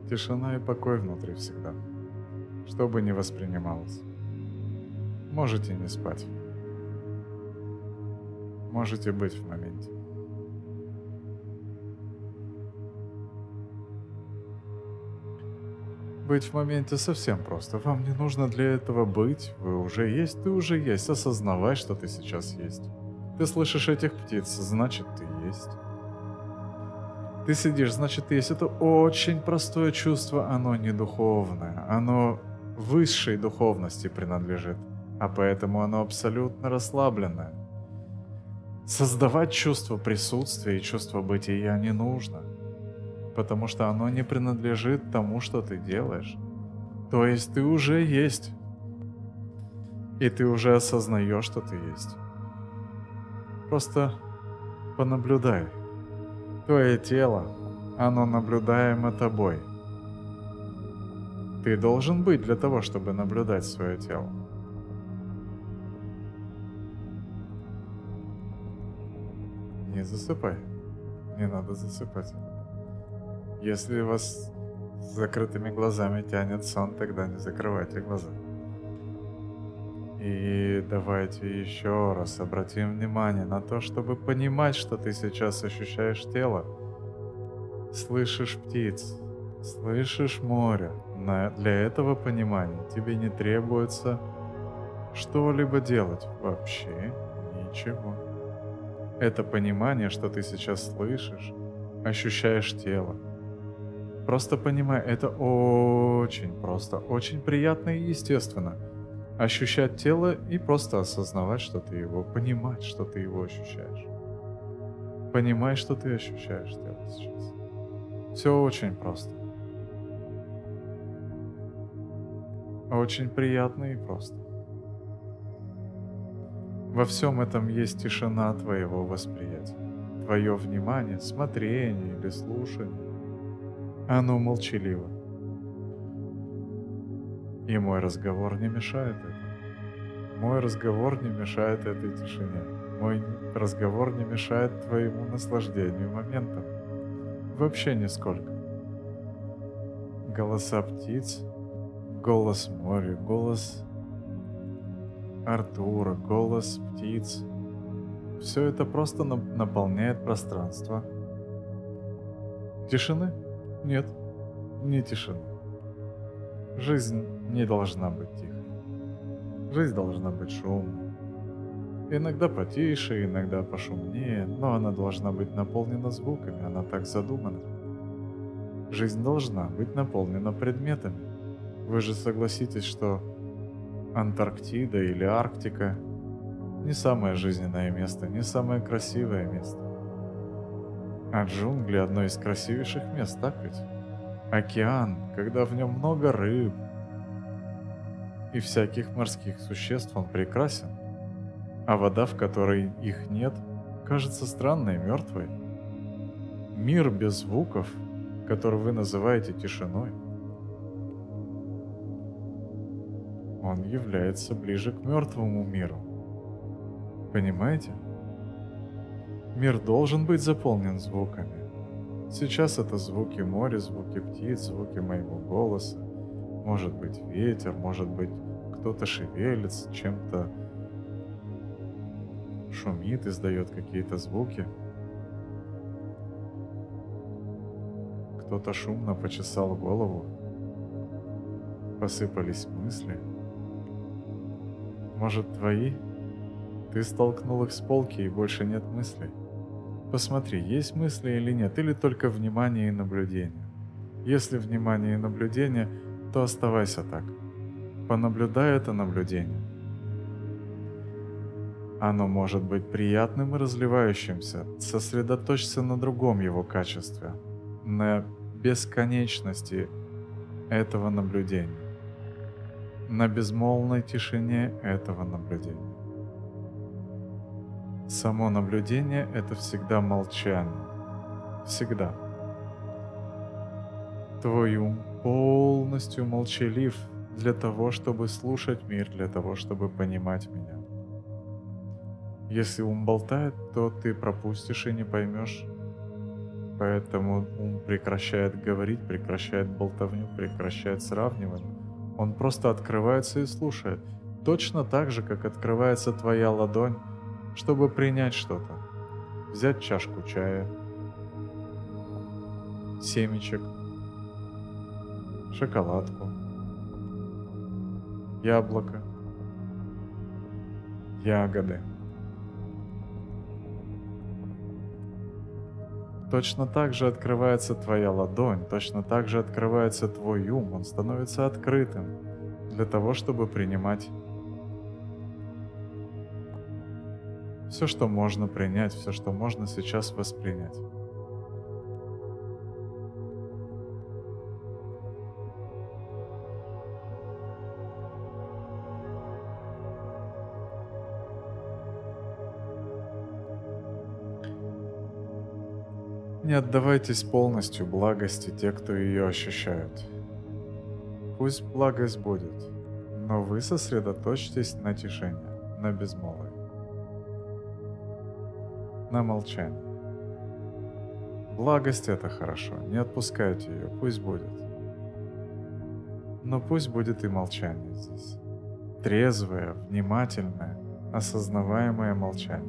Тишина и покой внутри всегда, что бы ни воспринималось. Можете не спать, можете быть в моменте. Быть в моменте совсем просто. Вам не нужно для этого быть. Вы уже есть, ты уже есть. Осознавай, что ты сейчас есть. Ты слышишь этих птиц, значит ты есть. Ты сидишь, значит ты есть. Это очень простое чувство, оно не духовное. Оно высшей духовности принадлежит. А поэтому оно абсолютно расслабленное. Создавать чувство присутствия и чувство бытия не нужно. Потому что оно не принадлежит тому, что ты делаешь. То есть ты уже есть. И ты уже осознаешь, что ты есть. Просто понаблюдай. Твое тело, оно наблюдаемо тобой. Ты должен быть для того, чтобы наблюдать свое тело. Не засыпай. Не надо засыпать. Если вас с закрытыми глазами тянет сон, тогда не закрывайте глаза. И давайте еще раз обратим внимание на то, чтобы понимать, что ты сейчас ощущаешь тело. Слышишь птиц, слышишь море. Для этого понимания тебе не требуется что-либо делать. Вообще ничего. Это понимание, что ты сейчас слышишь, ощущаешь тело. Просто понимай, это очень просто, очень приятно и естественно. Ощущать тело и просто осознавать, что ты его, понимать, что ты его ощущаешь. Понимай, что ты ощущаешь тело сейчас. Все очень просто. Очень приятно и просто. Во всем этом есть тишина твоего восприятия. Твое внимание, смотрение или слушание, оно молчаливо. И мой разговор не мешает этому. Мой разговор не мешает этой тишине. Мой разговор не мешает твоему наслаждению моментом. Вообще нисколько. Голоса птиц, голос моря, голос Артура, голос птиц. Все это просто наполняет пространство. Тишины? Нет, не тишины. Жизнь не должна быть тихой. Жизнь должна быть шумной. Иногда потише, иногда пошумнее, но она должна быть наполнена звуками, она так задумана. Жизнь должна быть наполнена предметами. Вы же согласитесь, что Антарктида или Арктика не самое жизненное место, не самое красивое место. А джунгли одно из красивейших мест, так ведь? Океан, когда в нем много рыб и всяких морских существ, он прекрасен. А вода, в которой их нет, кажется странной, мертвой. Мир без звуков, который вы называете тишиной, он является ближе к мертвому миру. Понимаете? Мир должен быть заполнен звуками. Сейчас это звуки моря, звуки птиц, звуки моего голоса. Может быть ветер, может быть кто-то шевелится, чем-то шумит, издает какие-то звуки. Кто-то шумно почесал голову. Посыпались мысли. Может, твои? Ты столкнул их с полки и больше нет мыслей. Посмотри, есть мысли или нет, или только внимание и наблюдение. Если внимание и наблюдение, то оставайся так. Понаблюдай это наблюдение. Оно может быть приятным и разливающимся. Сосредоточься на другом его качестве, на бесконечности этого наблюдения, на безмолвной тишине этого наблюдения. Само наблюдение — это всегда молчание. Всегда. Твой ум полностью молчалив для того, чтобы слушать мир, для того, чтобы понимать меня. Если ум болтает, то ты пропустишь и не поймешь. Поэтому ум прекращает говорить, прекращает болтовню, прекращает сравнивание. Он просто открывается и слушает. Точно так же, как открывается твоя ладонь, чтобы принять что-то. Взять чашку чая, семечек, шоколадку, яблоко, ягоды. Точно так же открывается твоя ладонь, точно так же открывается твой ум, он становится открытым для того, чтобы принимать все, что можно принять, все, что можно сейчас воспринять. Не отдавайтесь полностью благости те, кто ее ощущают. Пусть благость будет, но вы сосредоточьтесь на тишине, на безмолвии, на молчании. Благость — это хорошо, не отпускайте ее, пусть будет. Но пусть будет и молчание здесь. Трезвое, внимательное, осознаваемое молчание.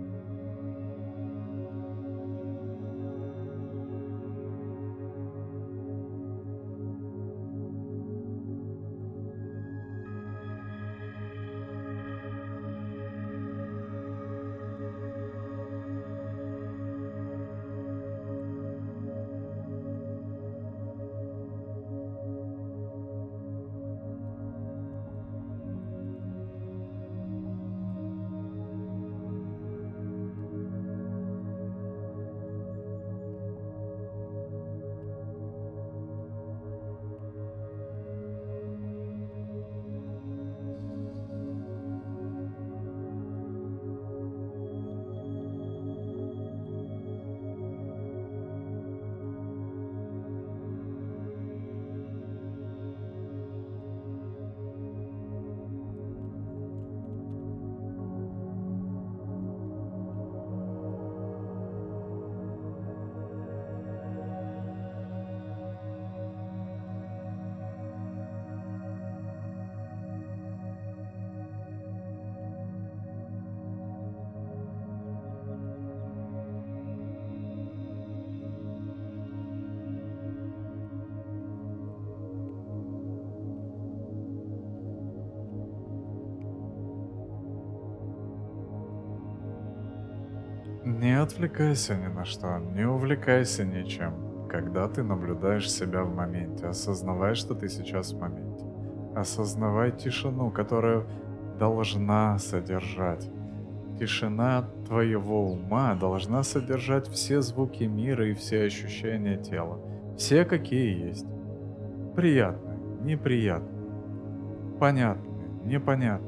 Не отвлекайся ни на что, не увлекайся ничем. Когда ты наблюдаешь себя в моменте, осознавай, что ты сейчас в моменте. Осознавай тишину, которая должна содержать. Тишина твоего ума должна содержать все звуки мира и все ощущения тела. Все, какие есть. Приятные, неприятные, понятные, непонятные.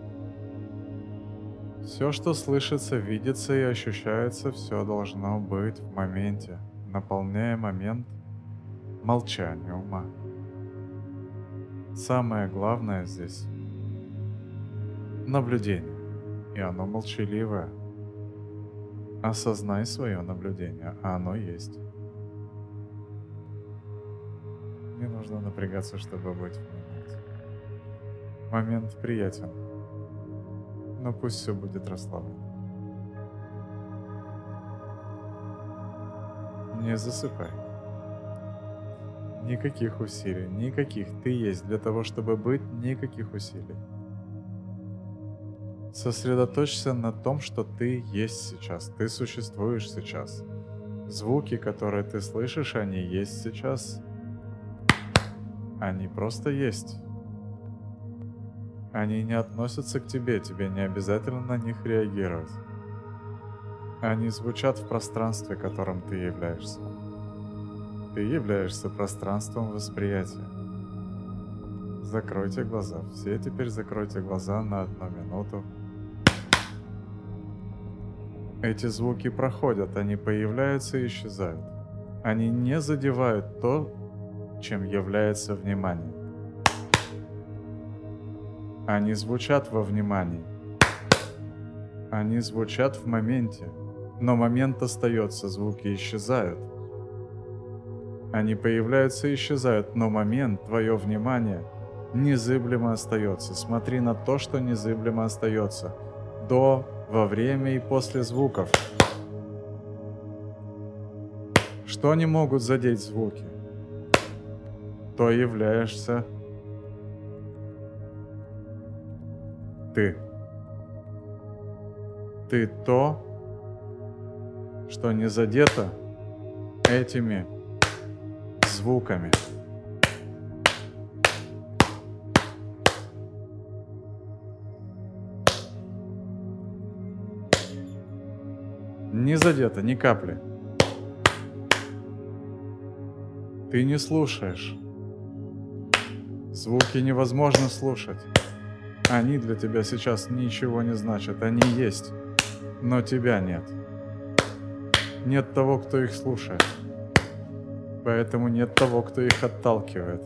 Все, что слышится, видится и ощущается, все должно быть в моменте, наполняя момент молчания ума. Самое главное здесь — наблюдение, и оно молчаливое. Осознай свое наблюдение, а оно есть. Не нужно напрягаться, чтобы быть в моменте. Момент приятен, но пусть все будет расслаблено. Не засыпай. Никаких усилий, никаких. Ты есть для того, чтобы быть, никаких усилий. Сосредоточься на том, что ты есть сейчас, ты существуешь сейчас. Звуки, которые ты слышишь, они есть сейчас. Они просто есть. Они не относятся к тебе не обязательно на них реагировать. Они звучат в пространстве, которым ты являешься. Ты являешься пространством восприятия. Закройте глаза. Все теперь закройте глаза на 1 минуту. Эти звуки проходят, они появляются и исчезают. Они не задевают то, чем является внимание. Они звучат во внимании. Они звучат в моменте. Но момент остается, звуки исчезают. Они появляются и исчезают, но момент, твое внимание незыблемо остается. Смотри на то, что незыблемо остается. До, во время и после звуков. Что не могут задеть звуки? То являешься ты. Ты то, что не задето этими звуками. Не задето ни капли. Ты не слушаешь. Звуки невозможно слушать. Они для тебя сейчас ничего не значат. Они есть, но тебя нет. Нет того, кто их слушает. Поэтому нет того, кто их отталкивает.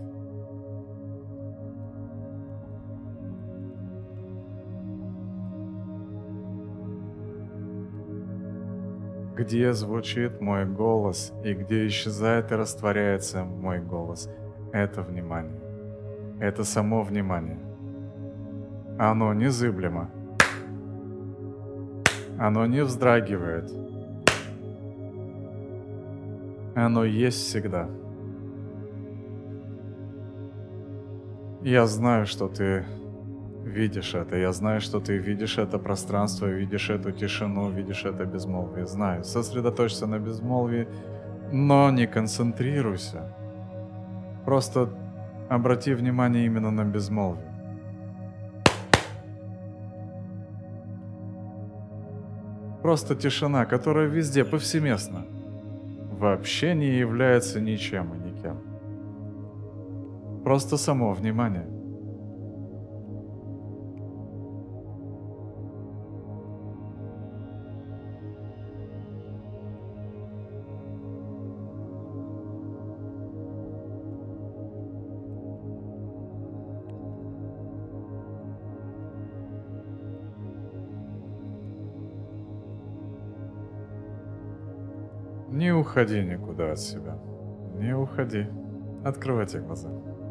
Где звучит мой голос и где исчезает и растворяется мой голос, это внимание. Это само внимание. Оно незыблемо. Оно не вздрагивает. Оно есть всегда. Я знаю, что ты видишь это. Я знаю, что ты видишь это пространство, видишь эту тишину, видишь это безмолвие. Знаю. Сосредоточься на безмолвии, но не концентрируйся. Просто обрати внимание именно на безмолвие. Просто тишина, которая везде, повсеместно, вообще не является ничем и никем. Просто само внимание. Не уходи никуда от себя. Не уходи. Открывайте глаза.